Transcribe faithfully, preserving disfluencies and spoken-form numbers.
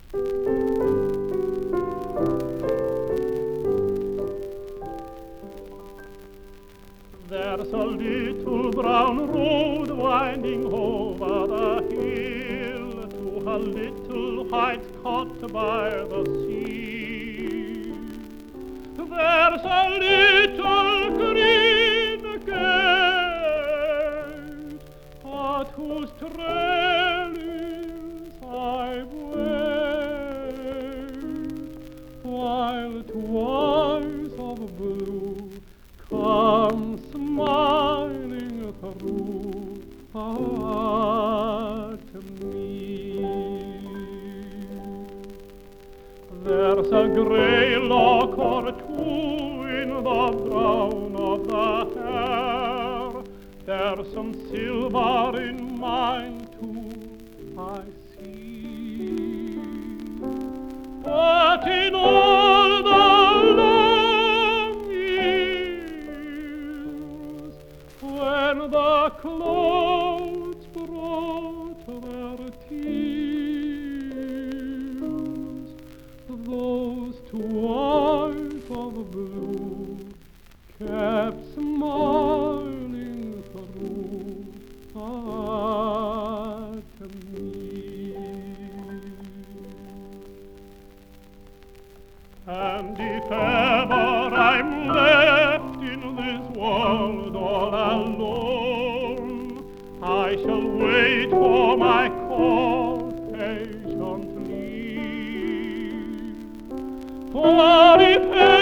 There's a little brown road winding over the hill to a little white cot by the sea. There's a little green gate at whose trellis I wait, while twice of blue come smiling through at me. There's a grey lock or two in the brown of the hair. There's some silver in mine too, I see. But in all the when the clouds brought their tears, those two eyes of blue kept smiling through at me. And if ever I'm left in this world all alone, I shall wait for my call patiently. For if